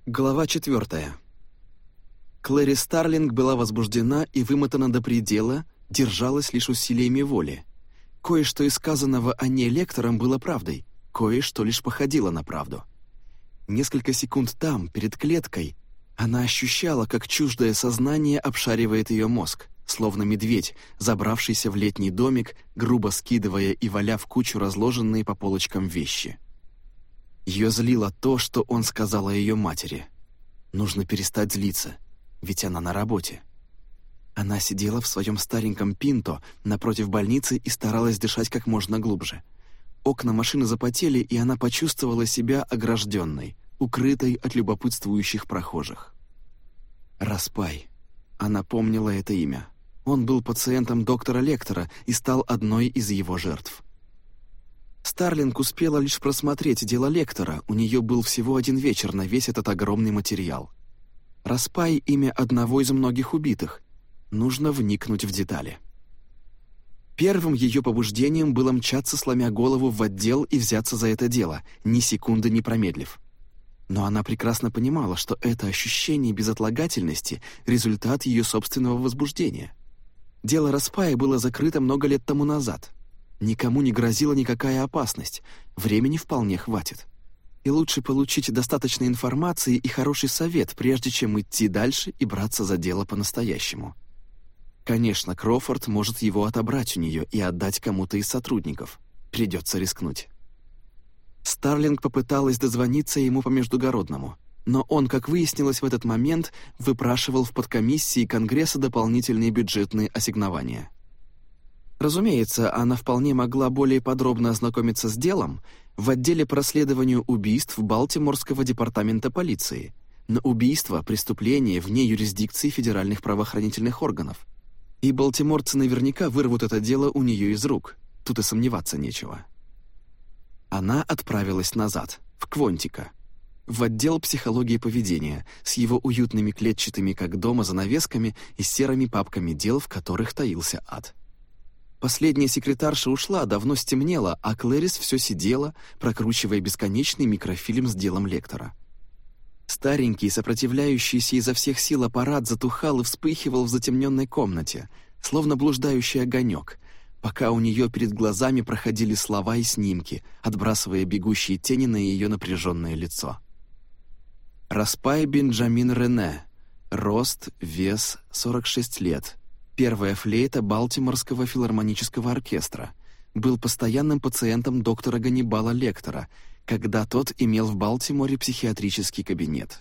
Глава 4. Клэри Старлинг была возбуждена и вымотана до предела, держалась лишь усилиями воли. Кое-что из сказанного о ней лектором было правдой, кое-что лишь походило на правду. Несколько секунд там, перед клеткой, она ощущала, как чуждое сознание обшаривает ее мозг, словно медведь, забравшийся в летний домик, грубо скидывая и валя в кучу разложенные по полочкам вещи. Ее злило то, что он сказал о ее матери. Нужно перестать злиться, ведь она на работе. Она сидела в своем стареньком пинто напротив больницы и старалась дышать как можно глубже. Окна машины запотели, и она почувствовала себя огражденной, укрытой от любопытствующих прохожих. Распай. Она помнила это имя. Он был пациентом доктора Лектора и стал одной из его жертв. Старлинг успела лишь просмотреть дело Лектора, у нее был всего один вечер на весь этот огромный материал. Распай — имя одного из многих убитых. Нужно вникнуть в детали. Первым ее побуждением было мчаться, сломя голову, в отдел и взяться за это дело, ни секунды не промедлив. Но она прекрасно понимала, что это ощущение безотлагательности — результат ее собственного возбуждения. Дело Распая было закрыто много лет тому назад. Никому не грозила никакая опасность, времени вполне хватит. И лучше получить достаточно информации и хороший совет, прежде чем идти дальше и браться за дело по-настоящему. Конечно, Кроуфорд может его отобрать у нее и отдать кому-то из сотрудников. Придется рискнуть. Старлинг попыталась дозвониться ему по междугородному, но он, как выяснилось в этот момент, выпрашивал в подкомиссии Конгресса дополнительные бюджетные ассигнования. Разумеется, она вполне могла более подробно ознакомиться с делом в отделе по расследованию убийств Балтиморского департамента полиции, на убийство — преступление вне юрисдикции федеральных правоохранительных органов. И балтиморцы наверняка вырвут это дело у нее из рук, тут и сомневаться нечего. Она отправилась назад, в Квонтико, в отдел психологии поведения, с его уютными клетчатыми как дома занавесками и серыми папками дел, в которых таился ад. Последняя секретарша ушла, давно стемнело, а Клэрис все сидела, прокручивая бесконечный микрофильм с делом Лектора. Старенький, сопротивляющийся изо всех сил аппарат затухал и вспыхивал в затемненной комнате, словно блуждающий огонек, пока у нее перед глазами проходили слова и снимки, отбрасывая бегущие тени на ее напряженное лицо. Распай Бенджамин Рене. Рост, вес, 46 лет. Первая флейта Балтиморского филармонического оркестра. Был постоянным пациентом доктора Ганнибала Лектора, когда тот имел в Балтиморе психиатрический кабинет.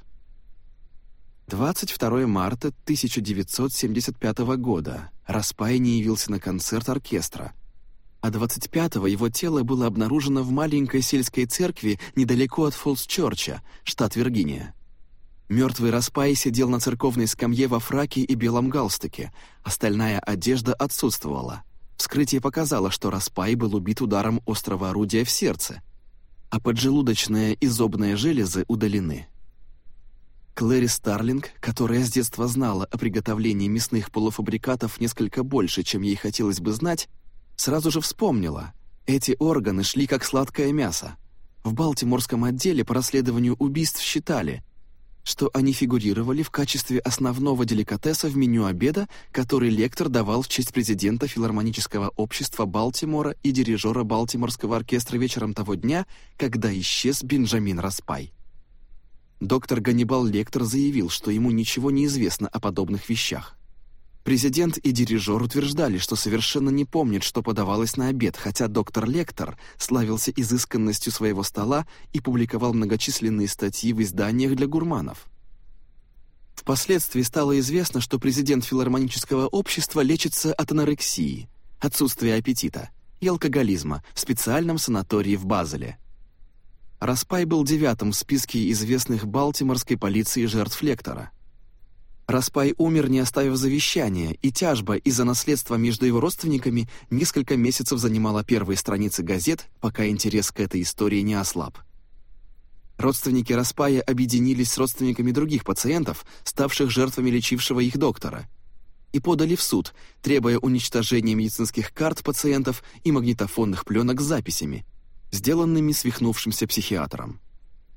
22 марта 1975 года Распай не явился на концерт оркестра, а 25-го его тело было обнаружено в маленькой сельской церкви недалеко от Фолс-Чорча, штат Виргиния. Мертвый Распай сидел на церковной скамье во фраке и белом галстуке, остальная одежда отсутствовала. Вскрытие показало, что Распай был убит ударом острого орудия в сердце, а поджелудочная и зобная железы удалены. Клэри Старлинг, которая с детства знала о приготовлении мясных полуфабрикатов несколько больше, чем ей хотелось бы знать, сразу же вспомнила: эти органы шли как сладкое мясо. В Балтиморском отделе по расследованию убийств считали, что они фигурировали в качестве основного деликатеса в меню обеда, который Лектор давал в честь президента филармонического общества Балтимора и дирижера Балтиморского оркестра вечером того дня, когда исчез Бенджамин Распай. Доктор Ганнибал Лектор заявил, что ему ничего не известно о подобных вещах. Президент и дирижер утверждали, что совершенно не помнят, что подавалось на обед, хотя доктор Лектор славился изысканностью своего стола и публиковал многочисленные статьи в изданиях для гурманов. Впоследствии стало известно, что президент филармонического общества лечится от анорексии, отсутствия аппетита и алкоголизма в специальном санатории в Базеле. Распай был 9-м в списке известных балтиморской полиции жертв Лектора. Распай умер, не оставив завещания, и тяжба из-за наследства между его родственниками несколько месяцев занимала первые страницы газет, пока интерес к этой истории не ослаб. Родственники Распая объединились с родственниками других пациентов, ставших жертвами лечившего их доктора, и подали в суд, требуя уничтожения медицинских карт пациентов и магнитофонных пленок с записями, сделанными свихнувшимся психиатром.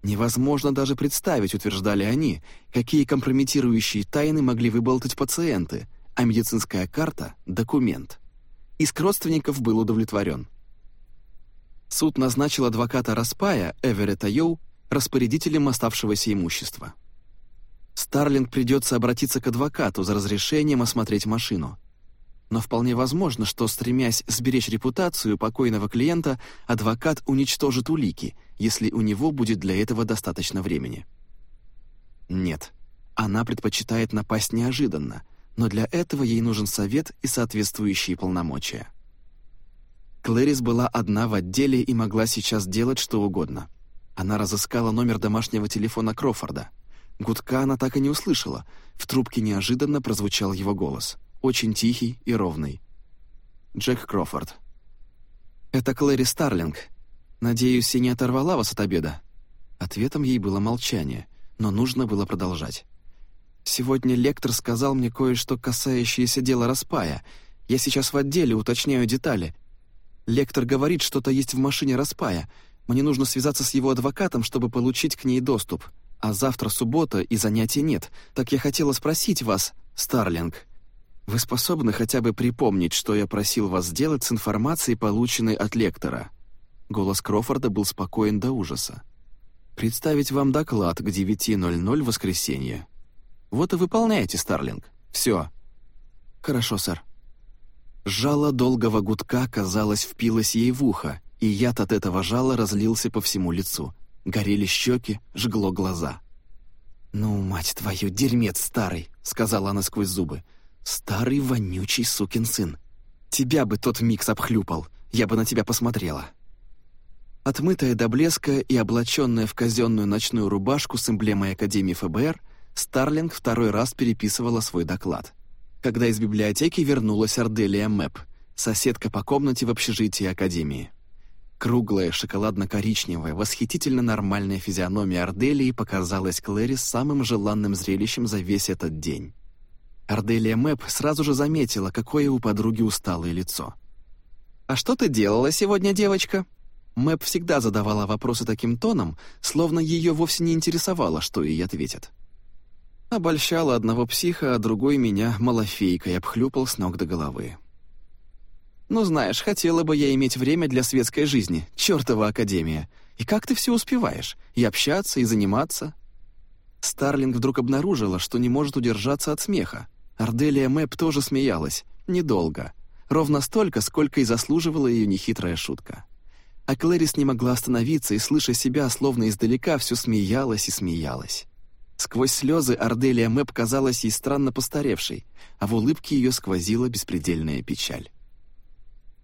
Невозможно даже представить, утверждали они, какие компрометирующие тайны могли выболтать пациенты, а медицинская карта — документ. Иск родственников был удовлетворен. Суд назначил адвоката Распая, Эверетта Йоу, распорядителем оставшегося имущества. Старлинг придется обратиться к адвокату за разрешением осмотреть машину. Но вполне возможно, что, стремясь сберечь репутацию покойного клиента, адвокат уничтожит улики, если у него будет для этого достаточно времени. Нет, она предпочитает напасть неожиданно, но для этого ей нужен совет и соответствующие полномочия. Клэрис была одна в отделе и могла сейчас делать что угодно. Она разыскала номер домашнего телефона Крофорда. Гудка она так и не услышала, в трубке неожиданно прозвучал его голос. Очень тихий и ровный. Джек Крофорд. «Это Клэрис Старлинг. Надеюсь, я не оторвала вас от обеда?» Ответом ей было молчание, но нужно было продолжать. «Сегодня лектор сказал мне кое-что, касающееся дела Распая. Я сейчас в отделе, уточняю детали. Лектор говорит, что-то есть в машине Распая. Мне нужно связаться с его адвокатом, чтобы получить к ней доступ. А завтра суббота, и занятий нет. Так я хотела спросить вас, Старлинг, вы способны хотя бы припомнить, что я просил вас сделать с информацией, полученной от лектора?» Голос Крофорда был спокоен до ужаса. «Представить вам доклад к 9:00 в воскресенье. Вот и выполняйте, Старлинг. Все». «Хорошо, сэр». Жало долгого гудка, казалось, впилось ей в ухо, и яд от этого жала разлился по всему лицу. Горели щеки, жгло глаза. «Ну, мать твою, дерьмец старый», — сказала она сквозь зубы. «Старый вонючий сукин сын. Тебя бы тот микс обхлюпал, я бы на тебя посмотрела». Отмытая до блеска и облаченная в казенную ночную рубашку с эмблемой Академии ФБР, Старлинг второй раз переписывала свой доклад. Когда из библиотеки вернулась Арделия Мэп, соседка по комнате в общежитии Академии. Круглая, шоколадно-коричневая, восхитительно нормальная физиономия Арделии показалась Клэрис самым желанным зрелищем за весь этот день. Арделия Мэп сразу же заметила, какое у подруги усталое лицо. «А что ты делала сегодня, девочка?» Мэп всегда задавала вопросы таким тоном, словно ее вовсе не интересовало, что ей ответят. Обольщала одного психа, а другой меня малафейкой обхлюпал с ног до головы. «Ну, знаешь, хотела бы я иметь время для светской жизни, чертова академия. И как ты все успеваешь? И общаться, и заниматься?» Старлинг вдруг обнаружила, что не может удержаться от смеха. Арделия Мэп тоже смеялась. Недолго. Ровно столько, сколько и заслуживала ее нехитрая шутка. А Клэрис не могла остановиться и, слыша себя, словно издалека, все смеялась и смеялась. Сквозь слезы Арделия Мэп казалась ей странно постаревшей, а в улыбке ее сквозила беспредельная печаль.